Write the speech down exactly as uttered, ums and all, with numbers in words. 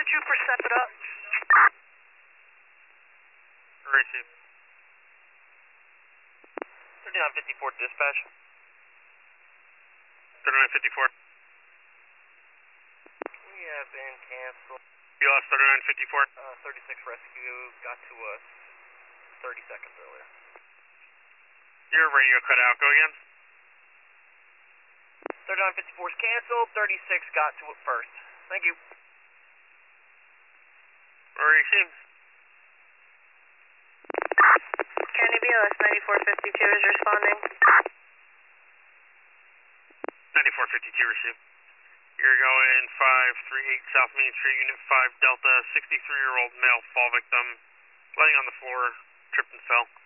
Trooper, step it up. Receive. thirty-nine fifty-four dispatch. thirty-nine fifty-four. We have been canceled. B L S thirty-nine fifty-four. Uh, thirty-six rescue got to us thirty seconds earlier. Your radio cut out. Go again. thirty-nine fifty-four is canceled. thirty-six got to it first. Thank you. Receive. County B L S ninety-four fifty-two is responding. ninety-four fifty-two, receive. You're going five three eight South Main Street, Unit five Delta, sixty-three-year-old male fall victim, laying on the floor, tripped and fell.